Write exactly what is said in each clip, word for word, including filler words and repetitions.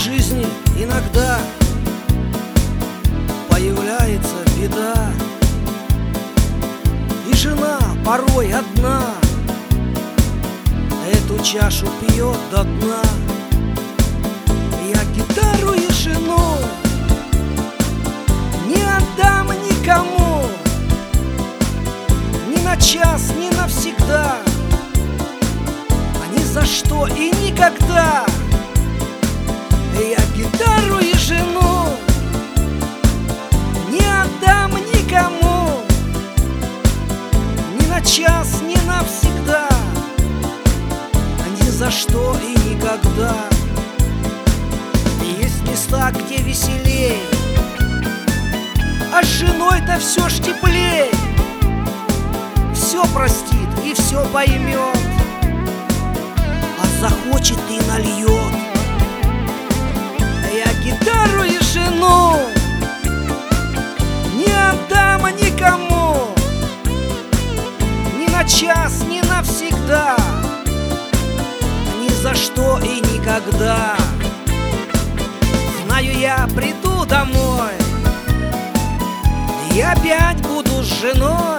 жизни иногда появляется беда, и жена порой одна эту чашу пьет до дна. Я гитару и жену не отдам никому, ни на час, ни навсегда, а ни за что и никогда. Я гитару и жену не отдам никому, ни на час, ни навсегда, а ни за что и никогда. Есть места, где веселей, а с женой-то все ж теплей. Все простит и все поймет, а захочет и нальет. Я гитару и жену не отдам никому, ни на час, ни навсегда, ни за что и никогда. Знаю, я приду домой и опять буду с женой,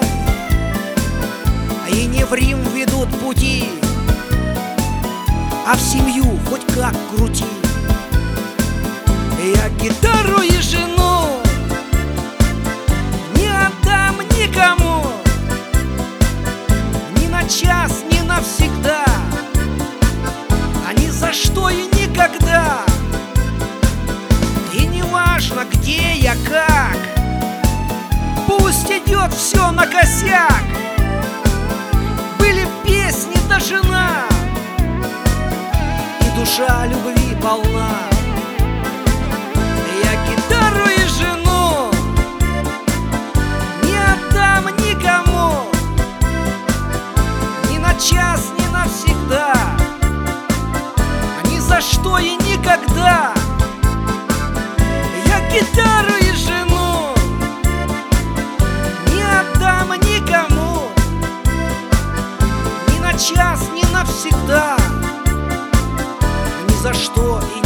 и не в Рим ведут пути, а в семью хоть как крути. Я гитару и жену не отдам никому, ни на час, ни навсегда, а ни за что и никогда. И не важно, где я, как, пусть идет все накосяк. Были песни да жена, и душа любви полна. Я гитару и жену не отдам никому, ни на час, ни навсегда, а ни за что и никогда. Я гитару и жену не отдам никому, ни на час, ни навсегда, а ни за что и